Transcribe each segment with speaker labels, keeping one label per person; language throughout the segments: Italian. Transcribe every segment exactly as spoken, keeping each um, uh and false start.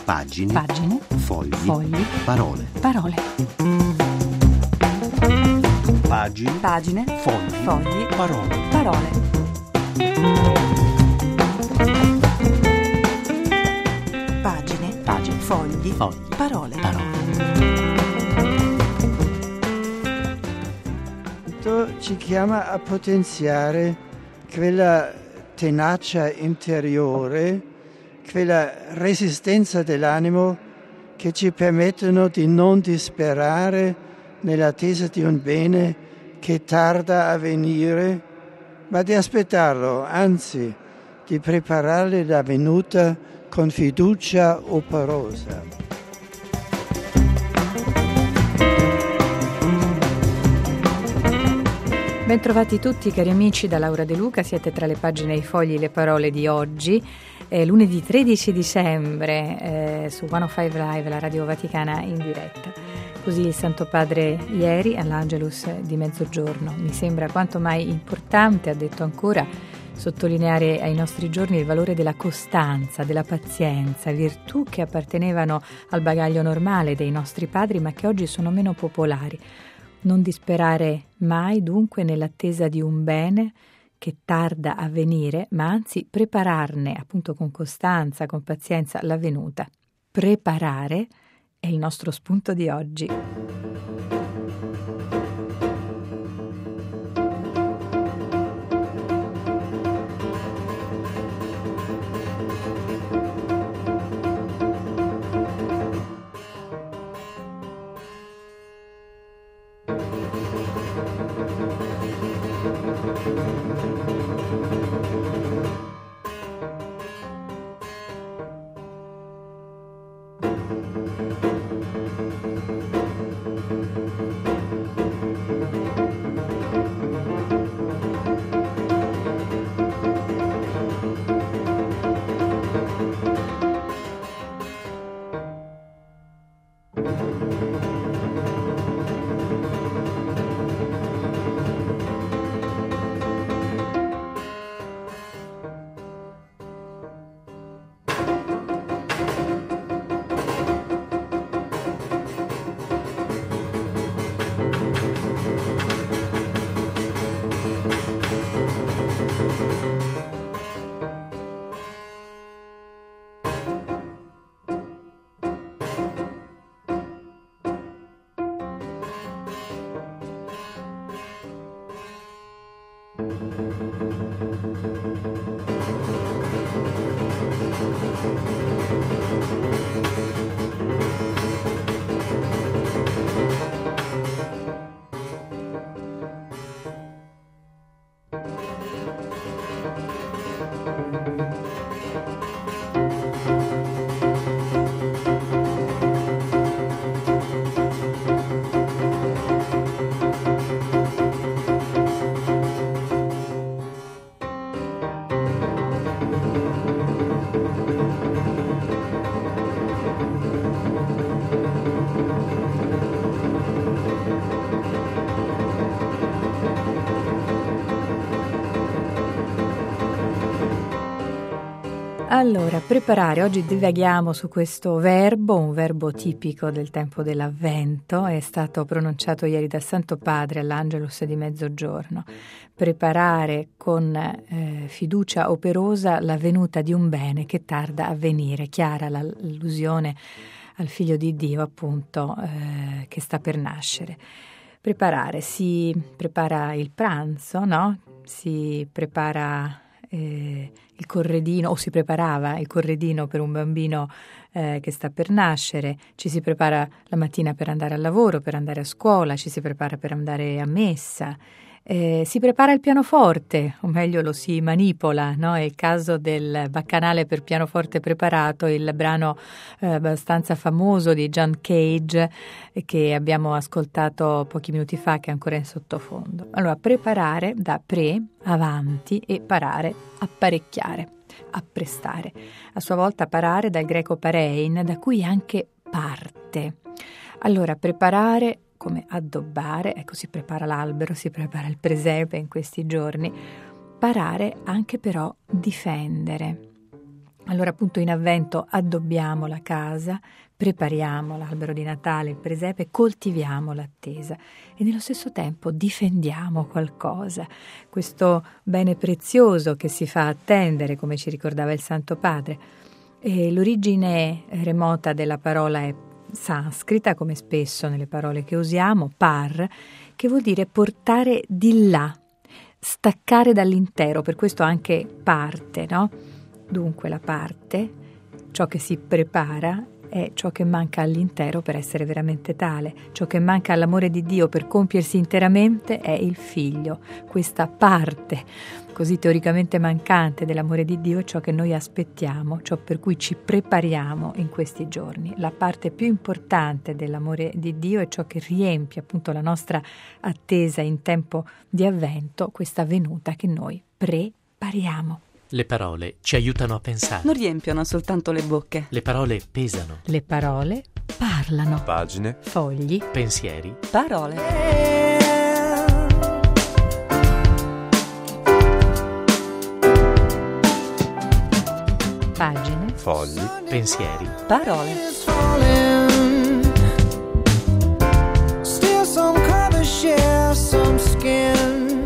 Speaker 1: Pagine.
Speaker 2: Pagine.
Speaker 1: Fogli.
Speaker 2: Fogli.
Speaker 1: Parole.
Speaker 2: Parole.
Speaker 1: Pagine.
Speaker 2: Pagine.
Speaker 1: Fogli.
Speaker 2: Fogli.
Speaker 1: Parole.
Speaker 2: Parole. Pagine.
Speaker 1: Pagine.
Speaker 2: Fogli.
Speaker 1: Fogli.
Speaker 2: Parole.
Speaker 1: Parole.
Speaker 3: Ci chiama a potenziare quella tenacia interiore, quella resistenza dell'animo che ci permettono di non disperare nell'attesa di un bene che tarda a venire, ma di aspettarlo, anzi di preparare la venuta con fiducia operosa.
Speaker 2: Bentrovati tutti cari amici da Laura De Luca, siete tra le pagine, i fogli, le parole di oggi, eh, lunedì tredici dicembre eh, su centocinque Live, la Radio Vaticana in diretta. Così il Santo Padre ieri all'Angelus di mezzogiorno. Mi sembra quanto mai importante, ha detto ancora, sottolineare ai nostri giorni il valore della costanza, della pazienza, virtù che appartenevano al bagaglio normale dei nostri padri ma che oggi sono meno popolari. Non disperare mai, dunque, nell'attesa di un bene che tarda a venire, ma anzi prepararne, appunto con costanza, con pazienza, la venuta. Preparare è il nostro spunto di oggi. Allora, preparare, oggi divaghiamo su questo verbo, un verbo tipico del tempo dell'Avvento, è stato pronunciato ieri dal Santo Padre all'Angelus di mezzogiorno. Preparare con eh, fiducia operosa la venuta di un bene che tarda a venire, chiara l'allusione al Figlio di Dio, appunto, eh, che sta per nascere. Preparare, si prepara il pranzo, no? Si prepara Eh, il corredino, o si preparava il corredino per un bambino eh, che sta per nascere, ci si prepara la mattina per andare al lavoro, per andare a scuola, ci si prepara per andare a messa, eh, si prepara il pianoforte, o meglio lo si manipola, no? È il caso del Baccanale per pianoforte preparato, il brano eh, abbastanza famoso di John Cage eh, che abbiamo ascoltato pochi minuti fa, che è ancora in sottofondo. Allora, preparare da pre, avanti, e parare, apparecchiare, apprestare. A sua volta parare dal greco parein, da cui anche parte. Allora, preparare come addobbare, ecco, si prepara l'albero, si prepara il presepe in questi giorni. Parare anche però difendere. Allora appunto in Avvento addobbiamo la casa, prepariamo l'albero di Natale, il presepe, coltiviamo l'attesa e nello stesso tempo difendiamo qualcosa, questo bene prezioso che si fa attendere, come ci ricordava il Santo Padre. E l'origine remota della parola è sanscrita, come spesso nelle parole che usiamo, par, che vuol dire portare di là, staccare dall'intero, per questo anche parte, no? Dunque la parte, ciò che si prepara, è ciò che manca all'intero per essere veramente tale. Ciò che manca all'amore di Dio per compiersi interamente è il figlio. Questa parte così teoricamente mancante dell'amore di Dio è ciò che noi aspettiamo, ciò per cui ci prepariamo in questi giorni. La parte più importante dell'amore di Dio è ciò che riempie appunto la nostra attesa in tempo di Avvento, questa venuta che noi prepariamo.
Speaker 1: Le parole ci aiutano a pensare.
Speaker 4: Non riempiono soltanto le bocche.
Speaker 1: Le parole pesano.
Speaker 2: Le parole parlano.
Speaker 5: Pagine.
Speaker 2: Fogli.
Speaker 1: Pensieri.
Speaker 4: Parole.
Speaker 2: Pagine.
Speaker 5: Fogli.
Speaker 1: Pensieri.
Speaker 4: Parole.
Speaker 6: Still some color share some skin.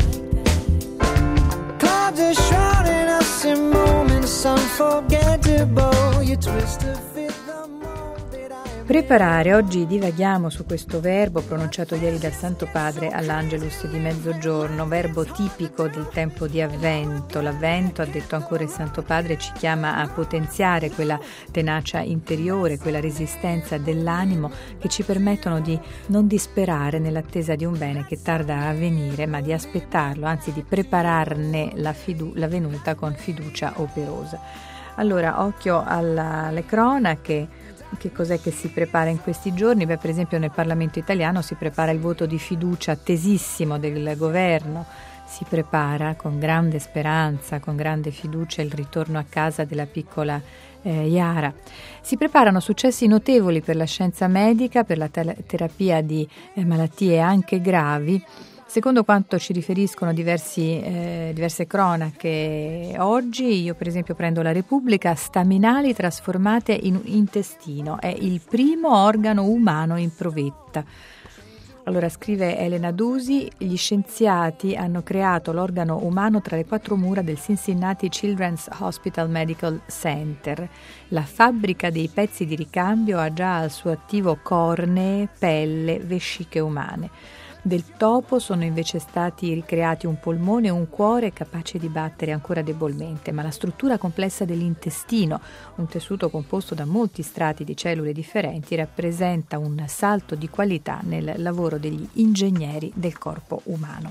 Speaker 6: Clouds are shrouding us in moments unforgettable. You twist to fit the mold that I am.
Speaker 2: Preparare, oggi divaghiamo su questo verbo pronunciato ieri dal Santo Padre all'Angelus di mezzogiorno, verbo tipico del tempo di Avvento. L'Avvento, ha detto ancora il Santo Padre, ci chiama a potenziare quella tenacia interiore, quella resistenza dell'animo che ci permettono di non disperare nell'attesa di un bene che tarda a venire, ma di aspettarlo, anzi di prepararne la, fidu- la venuta con fiducia operosa. Allora, occhio alla, alle cronache. Che cos'è che si prepara in questi giorni? Beh, per esempio nel Parlamento italiano si prepara il voto di fiducia attesissimo del governo, si prepara con grande speranza, con grande fiducia il ritorno a casa della piccola eh, Yara. Si preparano successi notevoli per la scienza medica, per la te- terapia di eh, malattie anche gravi. Secondo quanto ci riferiscono diversi, eh, diverse cronache oggi, io per esempio prendo la Repubblica, staminali trasformate in intestino, è il primo organo umano in provetta. Allora scrive Elena Dusi, gli scienziati hanno creato l'organo umano tra le quattro mura del Cincinnati Children's Hospital Medical Center. La fabbrica dei pezzi di ricambio ha già al suo attivo cornee, pelle, vesciche umane. Del topo sono invece stati ricreati un polmone e un cuore capaci di battere ancora debolmente, ma la struttura complessa dell'intestino, un tessuto composto da molti strati di cellule differenti, rappresenta un salto di qualità nel lavoro degli ingegneri del corpo umano.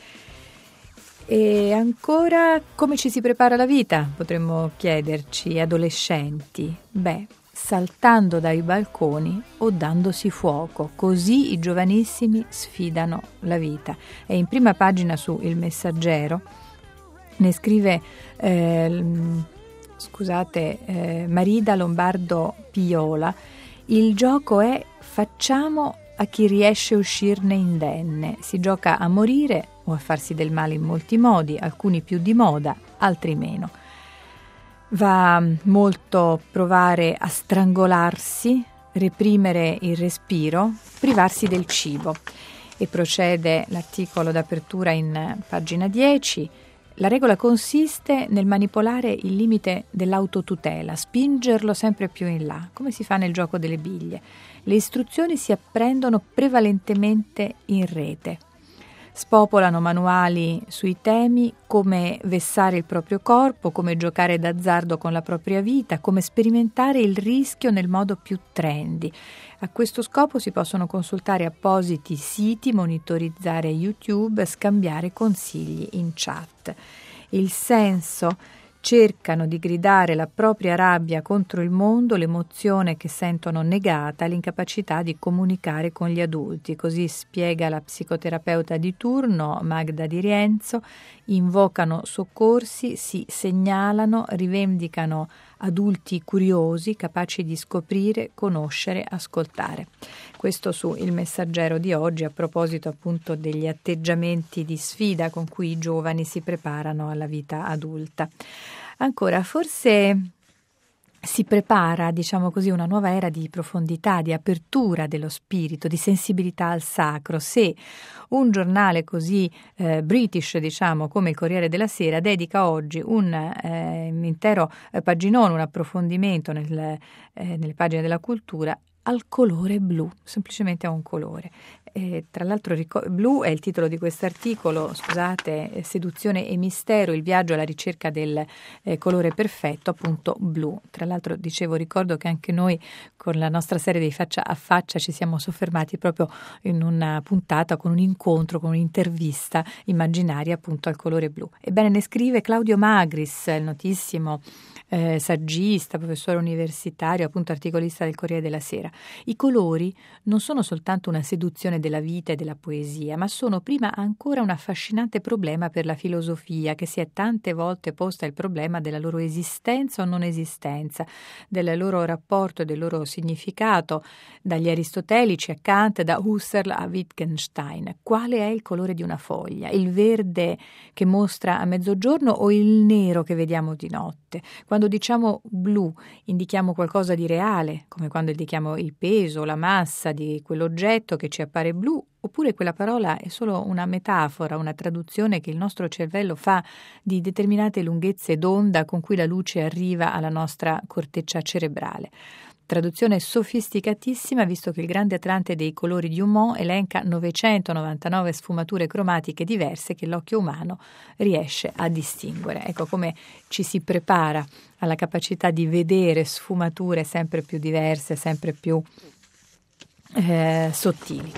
Speaker 2: E ancora, come ci si prepara alla vita? Potremmo chiederci, adolescenti. Beh, saltando dai balconi o dandosi fuoco, così i giovanissimi sfidano la vita. E in prima pagina su Il Messaggero ne scrive eh, scusate eh, Marida Lombardo Piola: il gioco è facciamo a chi riesce a uscirne indenne, si gioca a morire o a farsi del male in molti modi, alcuni più di moda, altri meno. Va molto provare a strangolarsi, reprimere il respiro, privarsi del cibo. E procede l'articolo d'apertura in pagina dieci. La regola consiste nel manipolare il limite dell'autotutela, spingerlo sempre più in là, come si fa nel gioco delle biglie. Le istruzioni si apprendono prevalentemente in rete. Spopolano manuali sui temi come vessare il proprio corpo, come giocare d'azzardo con la propria vita, come sperimentare il rischio nel modo più trendy. A questo scopo si possono consultare appositi siti, monitorizzare YouTube, scambiare consigli in chat. Il senso: cercano di gridare la propria rabbia contro il mondo, l'emozione che sentono negata, l'incapacità di comunicare con gli adulti. Così spiega la psicoterapeuta di turno Magda Di Rienzo. Invocano soccorsi, si segnalano, rivendicano adulti curiosi, capaci di scoprire, conoscere, ascoltare. Questo su Il Messaggero di oggi, a proposito appunto degli atteggiamenti di sfida con cui i giovani si preparano alla vita adulta. Ancora, forse si prepara, diciamo così, una nuova era di profondità, di apertura dello spirito, di sensibilità al sacro. Se un giornale così eh, british, diciamo, come il Corriere della Sera, dedica oggi un eh, intero eh, paginone, un approfondimento nel, eh, nelle pagine della cultura al colore blu, semplicemente a un colore. E, tra l'altro, ric- blu è il titolo di quest'articolo, scusate, Seduzione e mistero, il viaggio alla ricerca del eh, colore perfetto, appunto blu. Tra l'altro, dicevo, ricordo che anche noi con la nostra serie di Faccia a Faccia ci siamo soffermati proprio in una puntata con un incontro, con un'intervista immaginaria appunto al colore blu. Ebbene, ne scrive Claudio Magris, il notissimo eh, saggista, professore universitario, appunto articolista del Corriere della Sera. I colori non sono soltanto una seduzione della vita e della poesia, ma sono prima ancora un affascinante problema per la filosofia, che si è tante volte posta il problema della loro esistenza o non esistenza, del loro rapporto e del loro significato, dagli aristotelici a Kant, da Husserl a Wittgenstein. Quale è il colore di una foglia? Il verde che mostra a mezzogiorno o il nero che vediamo di notte? Quando diciamo blu indichiamo qualcosa di reale, come quando indichiamo il peso, la massa di quell'oggetto che ci appare blu, oppure quella parola è solo una metafora, una traduzione che il nostro cervello fa di determinate lunghezze d'onda con cui la luce arriva alla nostra corteccia cerebrale. Traduzione sofisticatissima, visto che il grande Atlante dei colori di Humont elenca novecentonovantanove sfumature cromatiche diverse che l'occhio umano riesce a distinguere. Ecco come ci si prepara alla capacità di vedere sfumature sempre più diverse, sempre più eh, sottili.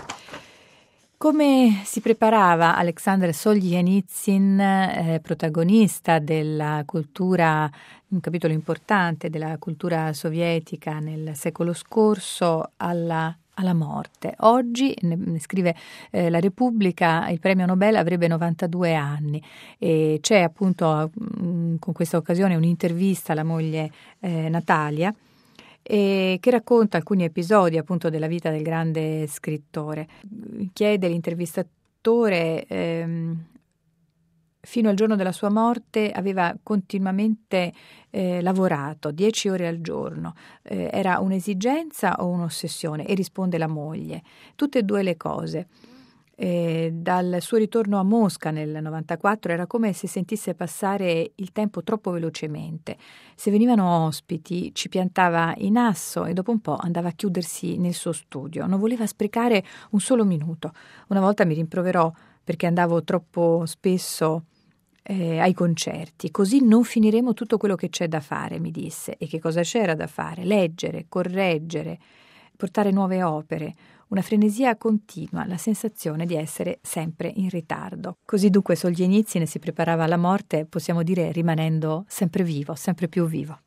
Speaker 2: Come si preparava Alexander Solzhenitsyn, eh, protagonista della cultura, un capitolo importante della cultura sovietica nel secolo scorso, alla, alla morte? Oggi, ne, ne scrive eh, La Repubblica, il premio Nobel avrebbe novantadue anni e c'è appunto mh, con questa occasione un'intervista alla moglie eh, Natalia, e che racconta alcuni episodi appunto della vita del grande scrittore. Chiede l'intervistatore ehm, fino al giorno della sua morte aveva continuamente eh, lavorato dieci ore al giorno, eh, era un'esigenza o un'ossessione? E risponde la moglie, tutte e due le cose. Eh, dal suo ritorno a Mosca nel novantaquattro era come se sentisse passare il tempo troppo velocemente. Se venivano ospiti ci piantava in asso e dopo un po' andava a chiudersi nel suo studio. Non voleva sprecare un solo minuto. Una volta mi rimproverò perché andavo troppo spesso eh, ai concerti. Così non finiremo tutto quello che c'è da fare, mi disse. E che cosa c'era da fare? Leggere, correggere, portare nuove opere. Una frenesia continua, la sensazione di essere sempre in ritardo. Così dunque Solzhenitsyn si preparava alla morte, possiamo dire rimanendo sempre vivo, sempre più vivo.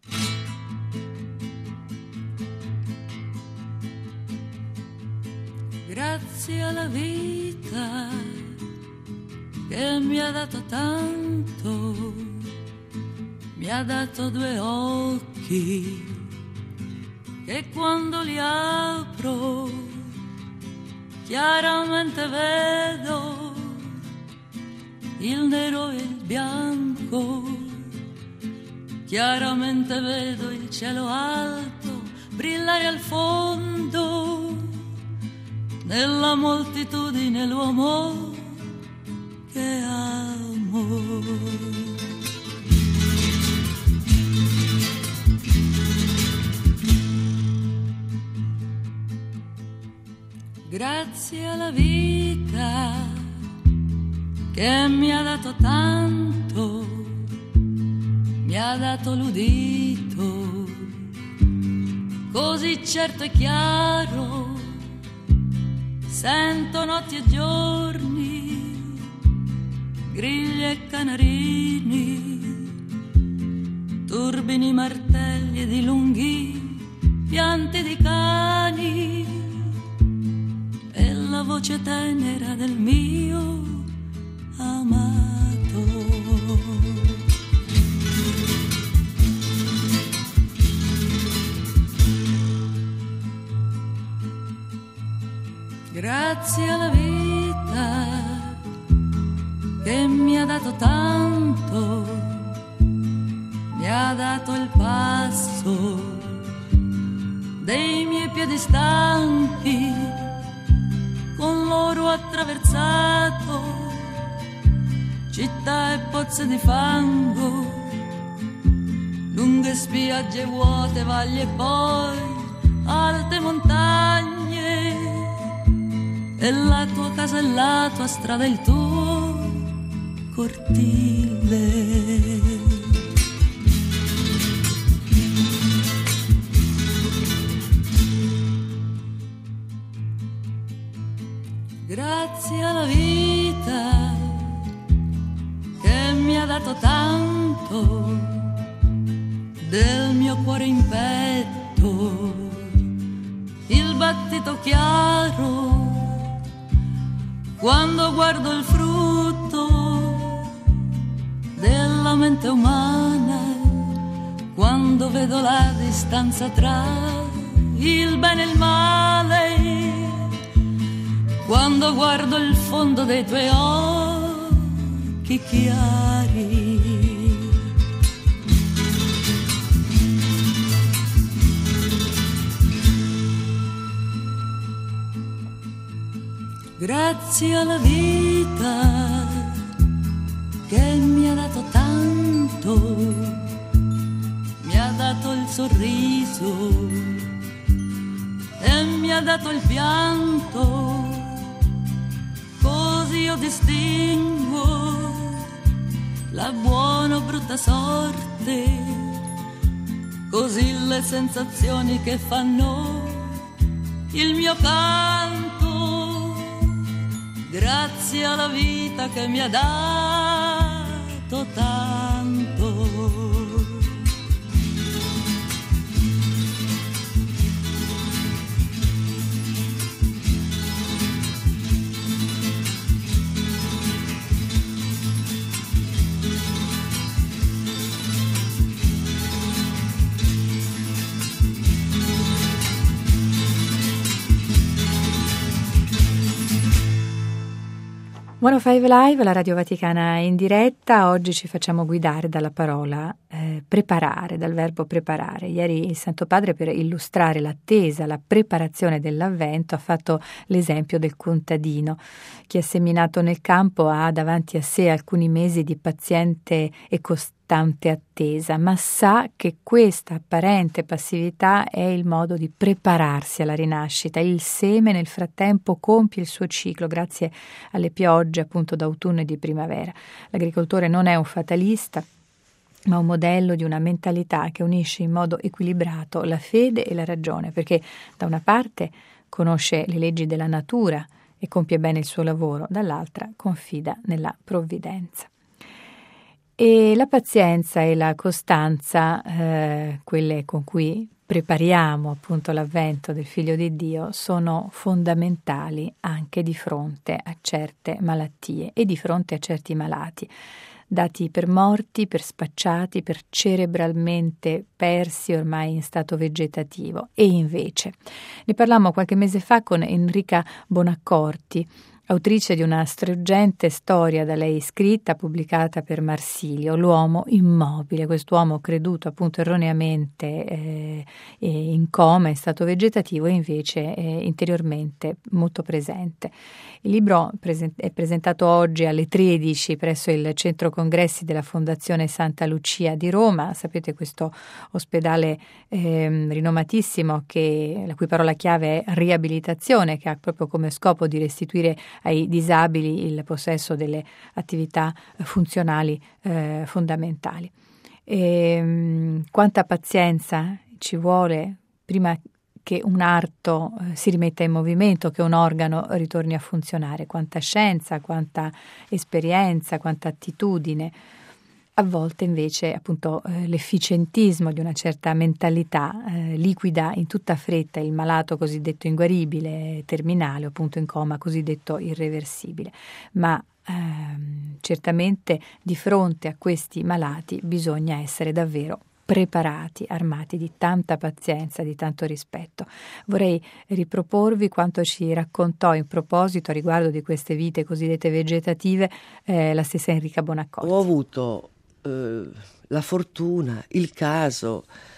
Speaker 5: Grazie alla vita che mi ha dato tanto, mi ha dato due occhi che quando li apro chiaramente vedo il nero e il bianco, chiaramente vedo il cielo alto brillare al fondo, nella moltitudine l'uomo che amo. Grazie alla vita che mi ha dato tanto, mi ha dato l'udito, così certo e chiaro, sento notti e giorni, grilli e canarini, turbini martelli di lunghi pianti di cani, la voce tenera del mio amato. Grazie alla vita che mi ha dato tanto, mi ha dato il passo passo dei miei piedi stanchi, con loro attraversato città e pozze di fango, lunghe spiagge vuote, valli e poi alte montagne, e la tua casa e la tua strada, il tuo cortile. Grazie alla vita che mi ha dato tanto del mio cuore in petto, il battito chiaro quando guardo il frutto della mente umana, quando vedo la distanza tra il bene e il male, quando guardo il fondo dei tuoi occhi chiari. Grazie alla vita che mi ha dato tanto, mi ha dato il sorriso e mi ha dato il pianto, così io distingo la buona o brutta sorte, così le sensazioni che fanno il mio canto. Grazie alla vita che mi ha dato tanto.
Speaker 2: centocinque Live, la Radio Vaticana in diretta. Oggi ci facciamo guidare dalla parola eh, preparare, dal verbo preparare. Ieri il Santo Padre, per illustrare l'attesa, la preparazione dell'Avvento, ha fatto l'esempio del contadino che è seminato nel campo, ha davanti a sé alcuni mesi di paziente e costante attesa, ma sa che questa apparente passività è il modo di prepararsi alla rinascita. Il seme nel frattempo compie il suo ciclo grazie alle piogge appunto d'autunno e di primavera. L'agricoltore non è un fatalista, ma un modello di una mentalità che unisce in modo equilibrato la fede e la ragione, perché da una parte conosce le leggi della natura e compie bene il suo lavoro, dall'altra confida nella provvidenza. E la pazienza e la costanza, eh, quelle con cui prepariamo appunto l'avvento del Figlio di Dio, sono fondamentali anche di fronte a certe malattie e di fronte a certi malati, dati per morti, per spacciati, per cerebralmente persi ormai in stato vegetativo. E invece, ne parlammo qualche mese fa con Enrica Bonaccorti, autrice di una struggente storia da lei scritta, pubblicata per Marsilio, L'uomo immobile, quest'uomo creduto appunto erroneamente eh, in coma, in stato vegetativo, e invece eh, interiormente molto presente. Il libro è presentato oggi alle tredici presso il Centro Congressi della Fondazione Santa Lucia di Roma. Sapete, questo ospedale eh, rinomatissimo, che, la cui parola chiave è riabilitazione, che ha proprio come scopo di restituire ai disabili il possesso delle attività funzionali eh, fondamentali. E, mh, quanta pazienza ci vuole prima che un arto eh, si rimetta in movimento, che un organo ritorni a funzionare, quanta scienza, quanta esperienza, quanta attitudine. A volte invece appunto eh, l'efficientismo di una certa mentalità eh, liquida in tutta fretta il malato cosiddetto inguaribile, terminale, appunto in coma, cosiddetto irreversibile. Ma ehm, certamente di fronte a questi malati bisogna essere davvero preparati, armati di tanta pazienza, di tanto rispetto. Vorrei riproporvi quanto ci raccontò in proposito a riguardo di queste vite cosiddette vegetative eh, la stessa Enrica Bonaccorti.
Speaker 7: Ho avuto eh, la fortuna, il caso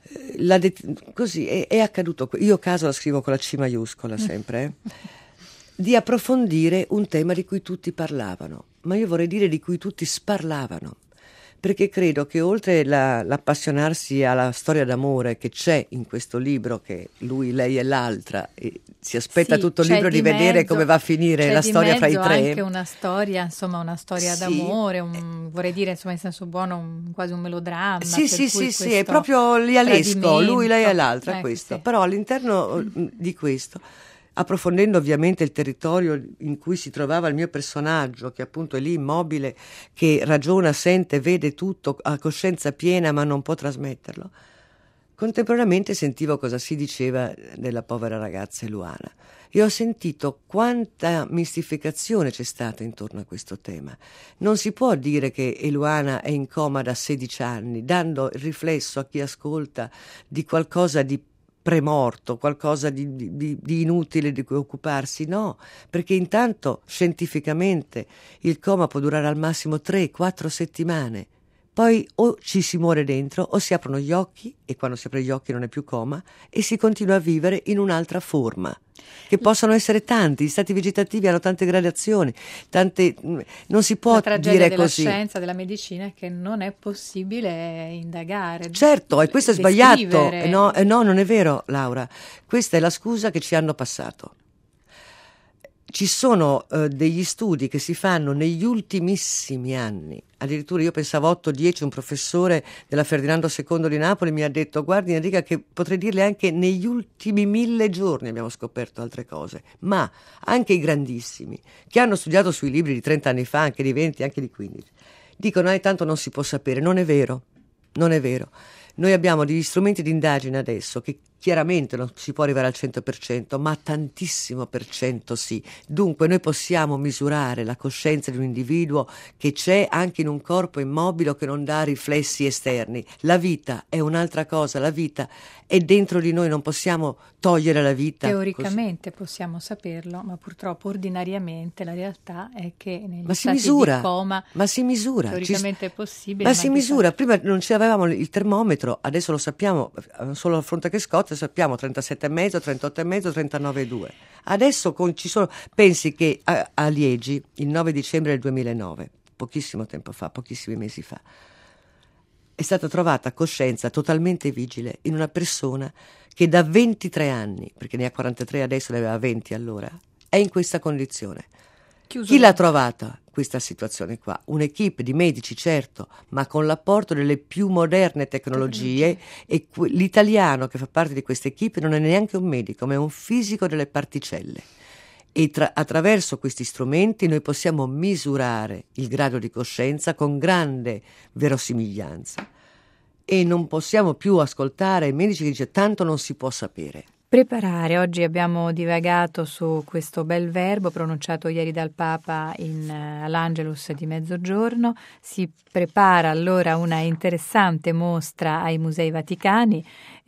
Speaker 7: la det- così è, è accaduto, io caso la scrivo con la C maiuscola sempre, eh, di approfondire un tema di cui tutti parlavano, ma io vorrei dire di cui tutti sparlavano, perché credo che oltre la, l'appassionarsi alla storia d'amore che c'è in questo libro, che lui, lei e l'altra, e si aspetta
Speaker 2: Sì,
Speaker 7: tutto il
Speaker 2: c'è
Speaker 7: libro di,
Speaker 2: di
Speaker 7: vedere
Speaker 2: mezzo-
Speaker 7: come va a finire
Speaker 2: c'è
Speaker 7: la
Speaker 2: di
Speaker 7: storia fra i
Speaker 2: mezzo
Speaker 7: tre.
Speaker 2: anche una storia, insomma, una storia
Speaker 7: Sì.
Speaker 2: d'amore, un- vorrei dire, insomma, in senso buono, un- quasi un melodramma.
Speaker 7: Sì,
Speaker 2: per
Speaker 7: sì,
Speaker 2: cui
Speaker 7: sì, sì, è
Speaker 2: questo
Speaker 7: proprio lialesco,
Speaker 2: tradimento.
Speaker 7: lui, lei e l'altra,
Speaker 2: Ecco,
Speaker 7: questo.
Speaker 2: sì.
Speaker 7: Però all'interno mm. di questo, approfondendo ovviamente il territorio in cui si trovava il mio personaggio, che appunto è lì immobile, che ragiona, sente, vede tutto, ha coscienza piena ma non può trasmetterlo, contemporaneamente sentivo cosa si diceva della povera ragazza Eluana. E ho sentito quanta mistificazione c'è stata intorno a questo tema. Non si può dire che Eluana è in coma da sedici anni, dando il riflesso a chi ascolta di qualcosa di premorto, qualcosa di, di, di inutile di cui occuparsi. No, perché intanto scientificamente il coma può durare al massimo tre quattro settimane. Poi o ci si muore dentro o si aprono gli occhi, e quando si aprono gli occhi non è più coma, e si continua a vivere in un'altra forma, che possono essere tanti. Gli stati vegetativi hanno tante gradazioni, tante, non si può
Speaker 2: La tragedia
Speaker 7: dire
Speaker 2: della
Speaker 7: così.
Speaker 2: scienza, della medicina, è che non è possibile indagare.
Speaker 7: Certo, e questo è sbagliato.
Speaker 2: descrivere.
Speaker 7: No, eh, no, non è vero, Laura. Questa è la scusa che ci hanno passato. Ci sono eh, degli studi che si fanno negli ultimissimi anni, addirittura io pensavo otto dieci, un professore della Ferdinando secondo di Napoli mi ha detto: guardi Enrica, che potrei dirle anche negli ultimi mille giorni abbiamo scoperto altre cose, ma anche i grandissimi, che hanno studiato sui libri di trenta anni fa, anche di venti, anche di quindici, dicono eh, tanto non si può sapere. Non è vero, non è vero. Noi abbiamo degli strumenti di indagine adesso che chiaramente non si può arrivare al cento per cento, ma tantissimo per cento sì. Dunque noi possiamo misurare la coscienza di un individuo che c'è anche in un corpo immobile o che non dà riflessi esterni. La vita è un'altra cosa, la vita è dentro di noi, non possiamo togliere la vita.
Speaker 2: Teoricamente così possiamo saperlo, ma purtroppo ordinariamente la realtà è che negli
Speaker 7: ma si
Speaker 2: stati
Speaker 7: misura,
Speaker 2: di coma
Speaker 7: ma si misura.
Speaker 2: teoricamente
Speaker 7: Ci...
Speaker 2: è possibile.
Speaker 7: Ma,
Speaker 2: ma
Speaker 7: si
Speaker 2: di
Speaker 7: misura,
Speaker 2: fatto-
Speaker 7: prima non avevamo il termometro, adesso lo sappiamo, solo a fronte che scotta sappiamo trentasette e mezzo, trentotto e mezzo, trentanove e due. Adesso con, ci sono, pensi che a, a Liegi, il nove dicembre del duemilanove, pochissimo tempo fa, pochissimi mesi fa, è stata trovata coscienza totalmente vigile in una persona che da ventitré anni, perché ne ha quarantatré adesso, ne aveva venti allora, è in questa condizione.
Speaker 2: Chiuso
Speaker 7: Chi l'ha
Speaker 2: dentro.
Speaker 7: trovata questa situazione qua? Un'equipe di medici, certo, ma con l'apporto delle più moderne tecnologie, e que- l'italiano che fa parte di questa equipe non è neanche un medico, ma è un fisico delle particelle. E tra- attraverso questi strumenti noi possiamo misurare il grado di coscienza con grande verosimiglianza, e non possiamo più ascoltare i medici che dicono tanto non si può sapere.
Speaker 2: Preparare, oggi abbiamo divagato su questo bel verbo pronunciato ieri dal Papa in, uh, all'Angelus di mezzogiorno. Si prepara allora una interessante mostra ai Musei Vaticani,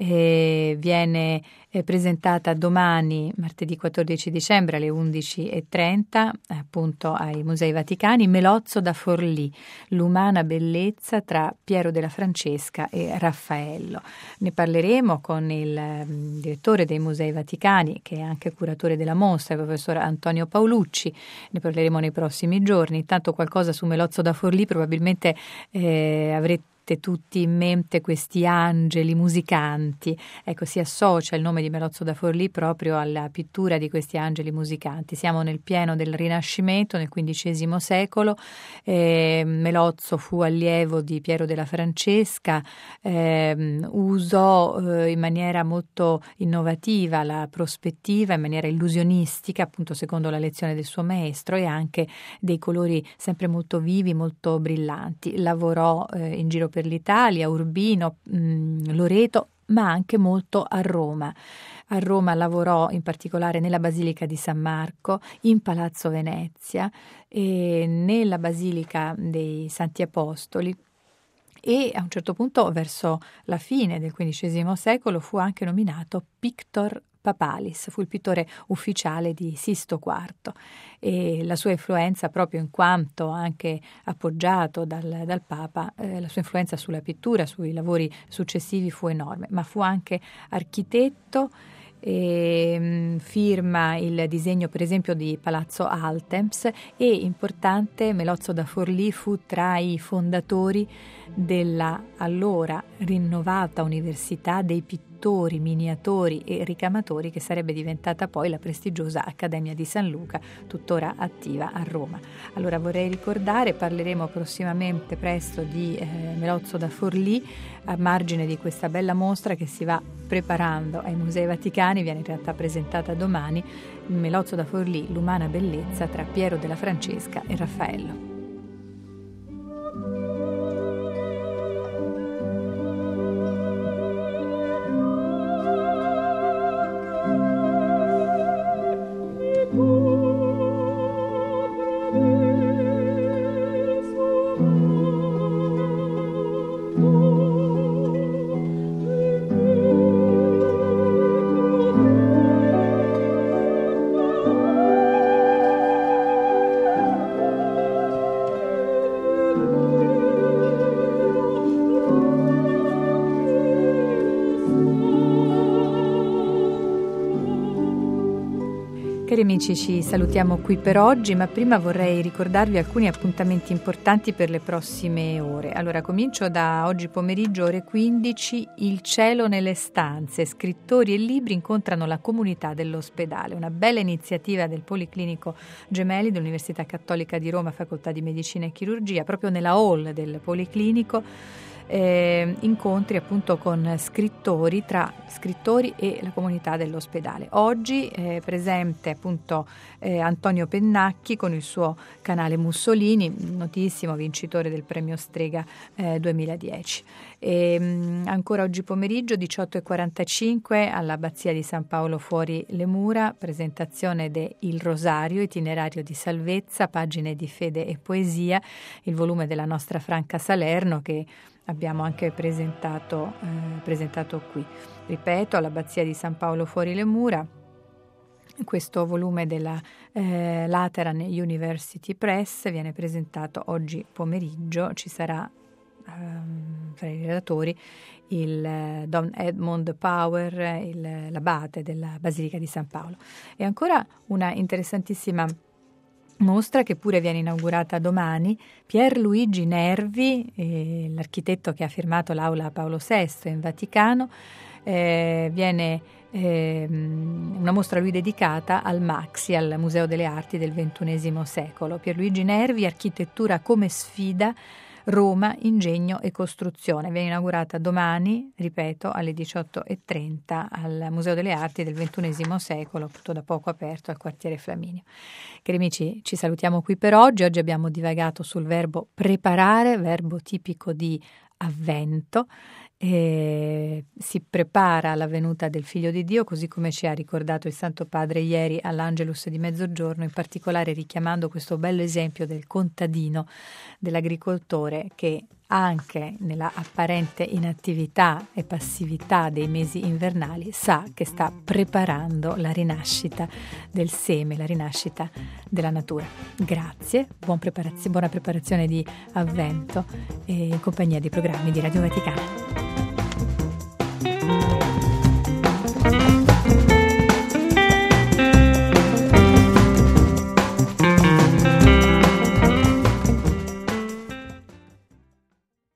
Speaker 2: e viene eh, presentata domani, martedì quattordici dicembre alle undici e trenta, appunto ai Musei Vaticani, Melozzo da Forlì, l'umana bellezza tra Piero della Francesca e Raffaello. Ne parleremo con il um, direttore dei Musei Vaticani, che è anche curatore della mostra, il professor Antonio Paolucci. Ne parleremo nei prossimi giorni. Intanto qualcosa su Melozzo da Forlì probabilmente eh, avrete tutti in mente questi angeli musicanti. Ecco, si associa il nome di Melozzo da Forlì proprio alla pittura di questi angeli musicanti. Siamo nel pieno del Rinascimento, nel quindicesimo secolo. Eh, Melozzo fu allievo di Piero della Francesca, eh, usò eh, in maniera molto innovativa la prospettiva, in maniera illusionistica, appunto secondo la lezione del suo maestro, e anche dei colori sempre molto vivi, molto brillanti. Lavorò eh, in giro per l'Italia, Urbino, mh, Loreto, ma anche molto a Roma. A Roma lavorò in particolare nella Basilica di San Marco, in Palazzo Venezia e nella Basilica dei Santi Apostoli, e a un certo punto, verso la fine del quindicesimo secolo, fu anche nominato Pictor papalis, fu il pittore ufficiale di Sisto quarto e la sua influenza, proprio in quanto anche appoggiato dal, dal Papa, eh, la sua influenza sulla pittura, sui lavori successivi fu enorme, ma fu anche architetto. E firma il disegno per esempio di Palazzo Altemps e, importante, Melozzo da Forlì fu tra i fondatori della allora rinnovata Università dei Pittori, Miniatori e Ricamatori, che sarebbe diventata poi la prestigiosa Accademia di San Luca, tuttora attiva a Roma. Allora vorrei ricordare, parleremo prossimamente presto di eh, Melozzo da Forlì a margine di questa bella mostra che si va preparando ai Musei Vaticani, viene in realtà presentata domani, Melozzo da Forlì, l'umana bellezza tra Piero della Francesca e Raffaello. Cari amici, ci salutiamo qui per oggi, ma prima vorrei ricordarvi alcuni appuntamenti importanti per le prossime ore. Allora, comincio da oggi pomeriggio, ore quindici, Il cielo nelle stanze. Scrittori e libri incontrano la comunità dell'ospedale. Una bella iniziativa del Policlinico Gemelli dell'Università Cattolica di Roma, Facoltà di Medicina e Chirurgia, proprio nella hall del Policlinico. Eh, incontri appunto con scrittori, tra scrittori e la comunità dell'ospedale. Oggi è eh, presente appunto eh, Antonio Pennacchi con il suo canale Mussolini, notissimo vincitore del premio Strega eh, duemiladieci. E, mh, ancora oggi pomeriggio diciotto e quarantacinque all'Abbazia di San Paolo fuori le mura, presentazione de Il Rosario, itinerario di salvezza, pagine di fede e poesia, il volume della nostra Franca Salerno che abbiamo anche presentato, eh, presentato qui. Ripeto, all'Abbazia di San Paolo fuori le mura, questo volume della eh, Lateran University Press viene presentato oggi pomeriggio. Ci sarà ehm, tra i relatori il eh, Don Edmund Power, il, l'abate della Basilica di San Paolo. E ancora una interessantissima mostra che pure viene inaugurata domani. Pierluigi Nervi, eh, l'architetto che ha firmato l'aula Paolo sesto in Vaticano, eh, viene eh, una mostra a lui dedicata al Maxi, al Museo delle Arti del ventunesimo secolo. Pierluigi Nervi, architettura come sfida, Roma, ingegno e costruzione. Viene inaugurata domani, ripeto, alle diciotto e trenta al Museo delle Arti del ventunesimo secolo, appunto da poco aperto al quartiere Flaminio. Cari amici, ci salutiamo qui per oggi. Oggi abbiamo divagato sul verbo preparare, verbo tipico di Avvento. E si prepara alla venuta del Figlio di Dio, così come ci ha ricordato il Santo Padre ieri all'Angelus di mezzogiorno, in particolare richiamando questo bello esempio del contadino, dell'agricoltore che anche nella apparente inattività e passività dei mesi invernali sa che sta preparando la rinascita del seme, la rinascita della natura. Grazie, buon preparazio- buona preparazione di Avvento e in compagnia dei programmi di Radio Vaticana.